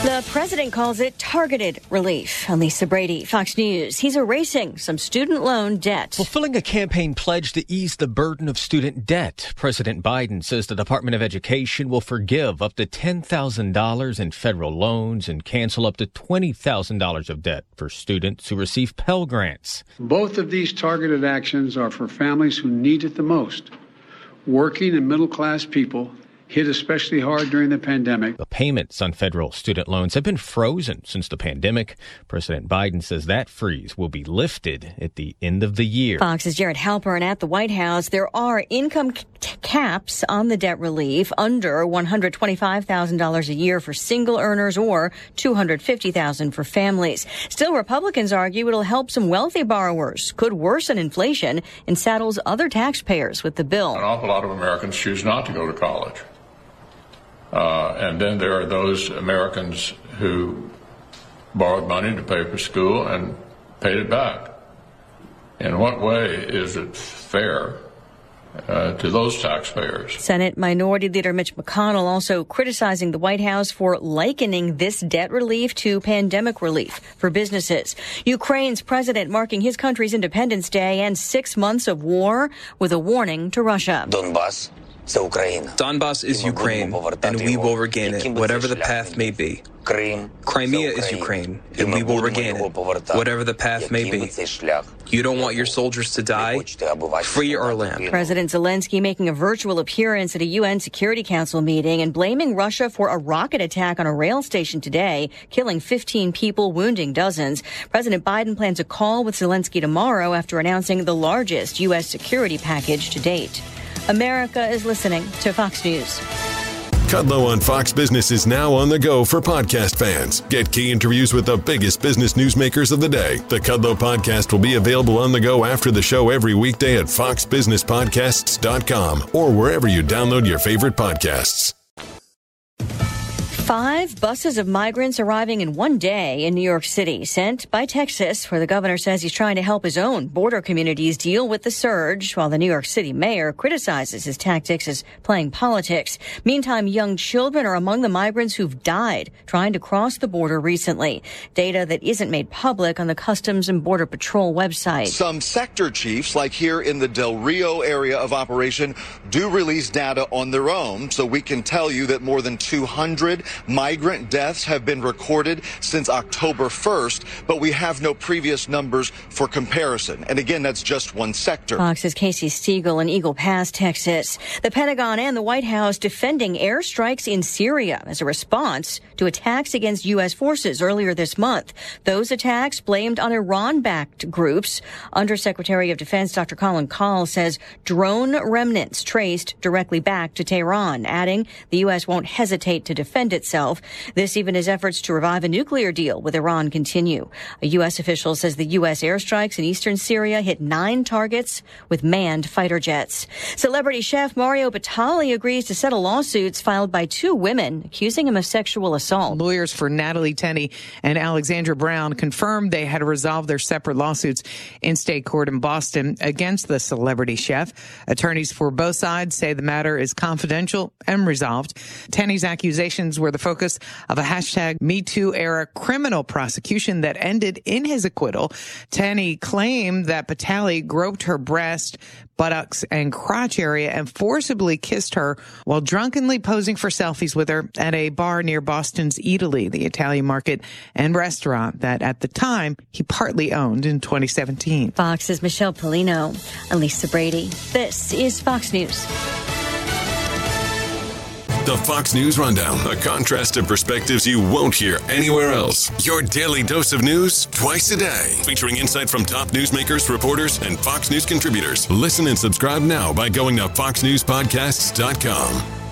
The president calls it targeted relief. Lisa Brady, Fox News. He's erasing some student loan debt. Fulfilling a campaign pledge to ease the burden of student debt. President Biden says the Department of Education will forgive up to $10,000 in federal loans and cancel up to $20,000 of debt for students who receive Pell Grants. Both of these targeted actions are for families who need it the most. Working and middle-class people hit especially hard during the pandemic. The payments on federal student loans have been frozen since the pandemic. President Biden says that freeze will be lifted at the end of the year. Fox's Jared Halpern at the White House. There are income caps on the debt relief under $125,000 a year for single earners or $250,000 for families. Still, Republicans argue it'll help some wealthy borrowers, could worsen inflation, and saddles other taxpayers with the bill. An awful lot of Americans choose not to go to college. And then there are those Americans who borrowed money to pay for school and paid it back. In what way is it fair to those taxpayers? Senate Minority Leader Mitch McConnell also criticizing the White House for likening this debt relief to pandemic relief for businesses. Ukraine's president marking his country's Independence Day and 6 months of war with a warning to Russia. Donbas is Ukraine, and we will regain it, whatever the path may be. Crimea is Ukraine, and we will regain it, whatever the path may be. You don't want your soldiers to die? Free our land. President Zelensky making a virtual appearance at a UN Security Council meeting and blaming Russia for a rocket attack on a rail station today, killing 15 people, wounding dozens. President Biden plans a call with Zelensky tomorrow after announcing the largest U.S. security package to date. America is listening to Fox News. Kudlow on Fox Business is now on the go for podcast fans. Get key interviews with the biggest business newsmakers of the day. The Kudlow podcast will be available on the go after the show every weekday at foxbusinesspodcasts.com or wherever you download your favorite podcasts. 5 buses of migrants arriving in one day in New York City, sent by Texas, where the governor says he's trying to help his own border communities deal with the surge, while the New York City mayor criticizes his tactics as playing politics. Meantime, young children are among the migrants who've died trying to cross the border recently. Data that isn't made public on the Customs and Border Patrol website. Some sector chiefs, like here in the Del Rio area of operation, do release data on their own, so we can tell you that more than 200 migrant deaths have been recorded since October 1st, but we have no previous numbers for comparison. And again, that's just one sector. Fox's Casey Stiegel in Eagle Pass, Texas. The Pentagon and the White House defending airstrikes in Syria as a response to attacks against U.S. forces earlier this month. Those attacks blamed on Iran-backed groups. Undersecretary of Defense Dr. Colin Kahl says drone remnants traced directly back to Tehran, adding the U.S. won't hesitate to defend itself. This even as efforts to revive a nuclear deal with Iran continue. A U.S. official says the U.S. airstrikes in eastern Syria hit 9 targets with manned fighter jets. Celebrity chef Mario Batali agrees to settle lawsuits filed by 2 women accusing him of sexual assault. Lawyers for Natalie Tenney and Alexandra Brown confirmed they had resolved their separate lawsuits in state court in Boston against the celebrity chef. Attorneys for both sides say the matter is confidential and resolved. Tenney's accusations were the focus of a hashtag #MeToo era criminal prosecution that ended in his acquittal. Tenney claimed that Batali groped her breast, buttocks, and crotch area and forcibly kissed her while drunkenly posing for selfies with her at a bar near Boston's Eataly, the Italian market and restaurant that at the time he partly owned in 2017. Fox's Michelle Polino. Lisa Brady. This is Fox News. The Fox News Rundown, a contrast of perspectives you won't hear anywhere else. Your daily dose of news twice a day, featuring insight from top newsmakers, reporters, and Fox News contributors. Listen and subscribe now by going to foxnewspodcasts.com.